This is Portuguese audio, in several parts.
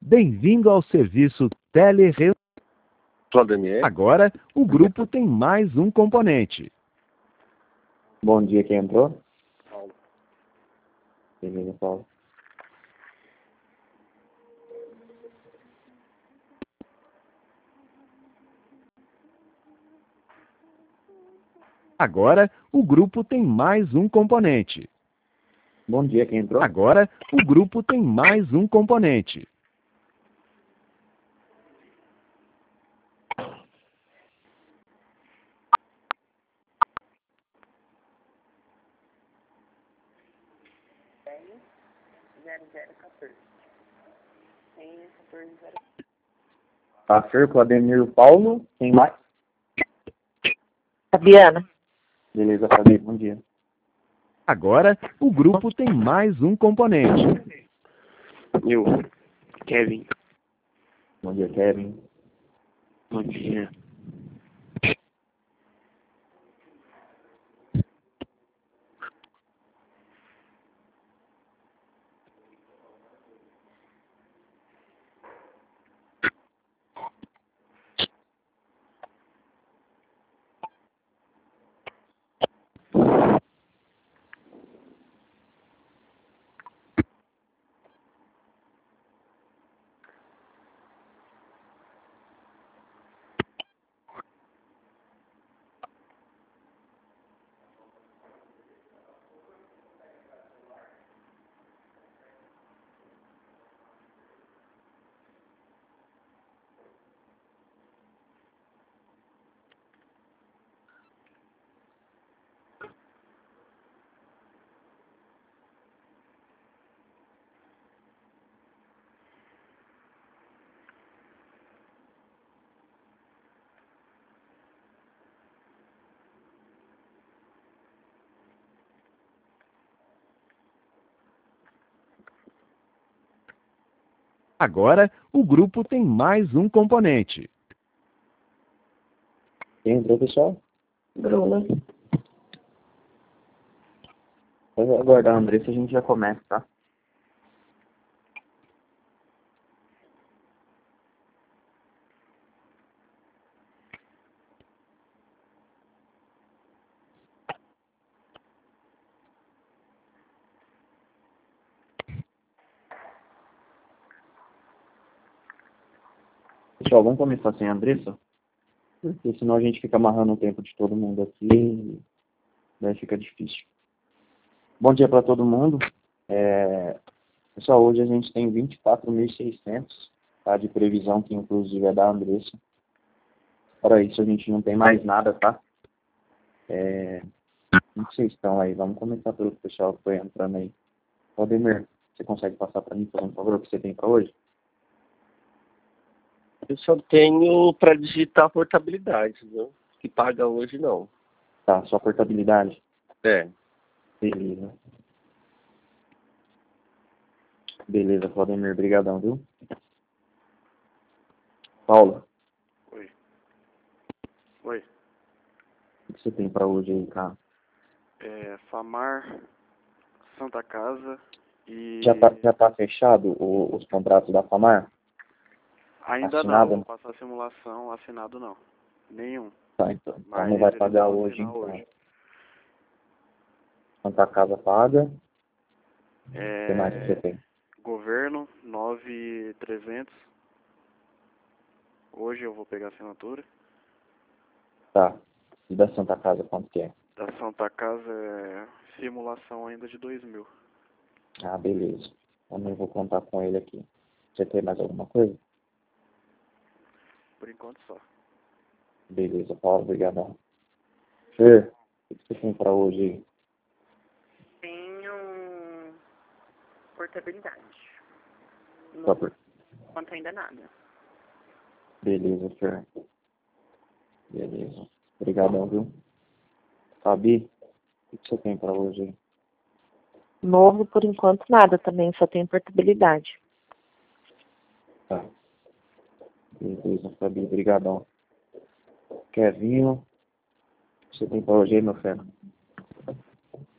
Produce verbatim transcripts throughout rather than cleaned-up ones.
Bem-vindo ao serviço Telereunião. Claudemir. Agora, o grupo tem mais um componente. Bom dia, quem entrou? Paulo. Beleza, Paulo. Agora, o grupo tem mais um componente. Bom dia, quem entrou? Agora, o grupo tem mais um componente. A Fer, Claudemir, o Paulo, quem mais? Fabiana. Beleza, Fabi, bom dia. Agora, o grupo tem mais um componente. Eu. Kevin. Bom dia, Kevin. Bom dia. Agora, o grupo tem mais um componente. Quem entrou, pessoal? Bruna. Vou aguardar a Andressa, a gente já começa, tá? Pessoal, vamos começar sem a Andressa? Porque senão a gente fica amarrando o tempo de todo mundo aqui e daí fica difícil. Bom dia para todo mundo. É... Pessoal, hoje a gente tem vinte e quatro mil e seiscentos, tá? De previsão, que inclusive é da Andressa. Para isso a gente não tem mais nada, tá? É... Como que vocês estão aí? Vamos começar pelo pessoal que foi entrando aí. Claudemir, você consegue passar para mim, por favor, o que você tem para hoje? Eu só tenho para digitar a portabilidade, viu? Que paga hoje não. Tá, só portabilidade? É. Beleza. Beleza, Claudemir, brigadão, viu? Paula, Oi. Oi. o que você tem para hoje aí, cara? É, Famar, Santa Casa e... Já tá, já tá fechado o, os contratos da FAMAR? Ainda assinado? não, vou passar a simulação, assinado não. Nenhum. Tá, então. Então Mas não vai eles pagar vão hoje, assinar então. hoje. Santa Casa paga. O É, que mais que você tem? Governo, nove mil e trezentos. Hoje eu vou pegar a assinatura. Tá. E da Santa Casa, quanto que é? Da Santa Casa é simulação ainda de dois mil. Ah, beleza. Também vou contar com ele aqui. Você tem mais alguma coisa? Por enquanto só. Beleza, Paulo, obrigadão. Fer, o que você tem para hoje aí? Tenho portabilidade. Só Não por... conta ainda nada. Beleza, Fer. Beleza. Obrigadão, viu? Fabi, o que você tem para hoje aí? Novo, por enquanto, nada também, só tenho portabilidade. Tá. Beleza, Fabi, obrigadão. Kevinho, o que você tem para hoje aí, meu filho?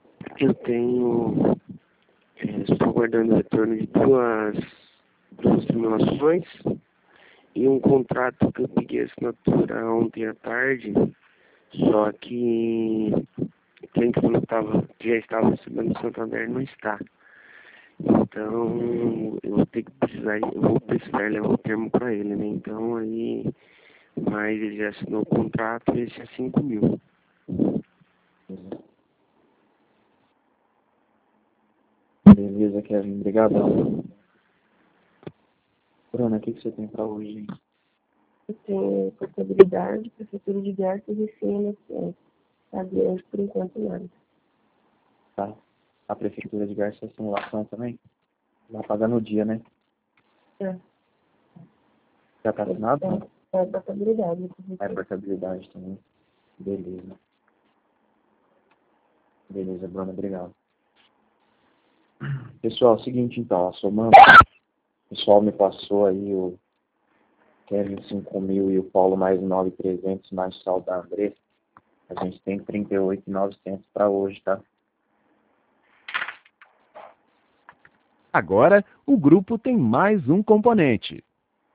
Eu tenho... É, estou aguardando o retorno de duas, duas simulações e um contrato que eu peguei assinatura ontem à tarde, só que quem falou que, tava, que já estava recebendo o Santander não está. Então eu vou ter que precisar, eu vou precisar levar o termo para ele, né? Então aí, mas ele já assinou o contrato e esse é cinco mil. Beleza, Kevin. Obrigadão. Bruna, o que, que você tem para hoje, hein? Eu tenho portabilidade, prefeitura de Garças e C N S S. Sabe, hoje por enquanto nada. Tá. A prefeitura de Garça é simulação também? Vai pagar no dia, né? É. Já tá assinado? Não? É, é portabilidade. É portabilidade também. Beleza. Beleza, Bruna, obrigado. Pessoal, é o seguinte então, a somando, o pessoal me passou aí o Kevin cinco mil e o Paulo mais nove mil e trezentos mais o saldo da Andressa. A gente tem trinta e oito mil e novecentos para hoje, tá? Agora, o grupo tem mais um componente.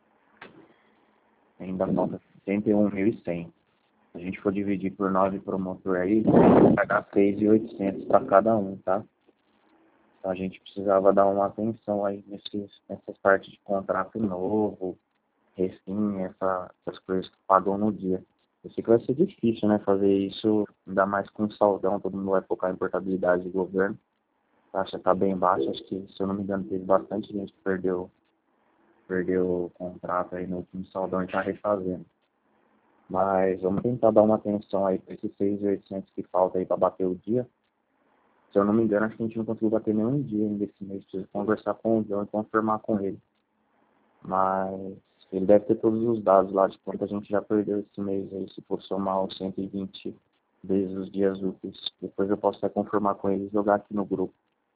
Ainda falta setenta e um mil e cem. Se a gente for dividir por nove promotor aí, vai pagar seis mil e oitocentos para cada um, tá? Então a gente precisava dar uma atenção aí nesses, nessas partes de contrato novo, recém, essa, essas coisas que pagam no dia. Eu sei que vai ser difícil, né, fazer isso, ainda mais com saldão, todo mundo vai focar em portabilidade do governo. A taxa está bem baixa, acho que, se eu não me engano, teve bastante gente que perdeu, perdeu o contrato aí no último saldão e está refazendo. Mas vamos tentar dar uma atenção aí para esses seis mil e oitocentos que falta aí para bater o dia. Se eu não me engano, acho que a gente não conseguiu bater nenhum dia ainda esse mês. Preciso conversar com o João e confirmar com ele. Mas ele deve ter todos os dados lá de quanto a gente já perdeu esse mês aí, se for somar os cento e vinte vezes os dias úteis. Depois eu posso até confirmar com ele e jogar aqui no grupo.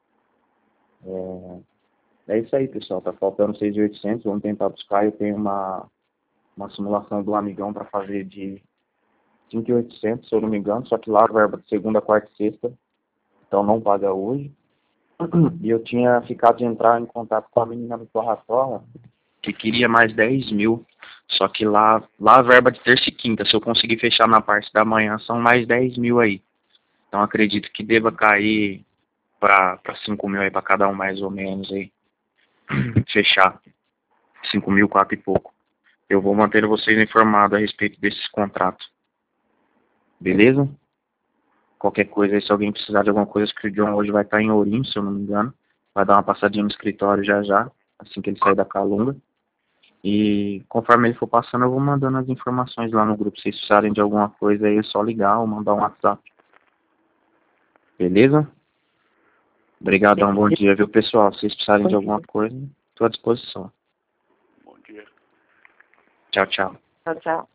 É, é isso aí, pessoal. Tá faltando seis mil e oitocentos. Vamos tentar buscar. Eu tenho uma, uma simulação do amigão para fazer de cinco mil e oitocentos, se eu não me engano. Só que lá a verba de segunda, quarta e sexta. Então não paga hoje. E eu tinha ficado de entrar em contato com a menina do Torra-Torra, que queria mais dez mil. Só que lá, lá a verba de terça e quinta, se eu conseguir fechar na parte da manhã, são mais dez mil aí. Então acredito que deva cair para cinco mil aí para cada um mais ou menos aí. Fechar. cinco mil, quatro e pouco. Eu vou manter vocês informados a respeito desses contratos. Beleza? Qualquer coisa aí, se alguém precisar de alguma coisa, que o John hoje vai estar em Ourinho, se eu não me engano. Vai dar uma passadinha no escritório já já, assim que ele sair da Calunga. E conforme ele for passando, eu vou mandando as informações lá no grupo. Se vocês precisarem de alguma coisa aí, é só ligar ou mandar um WhatsApp. Beleza? Obrigadão, bom dia, viu, pessoal? Se vocês precisarem de alguma coisa, estou à disposição. Bom dia. Tchau, tchau. Tchau, tchau.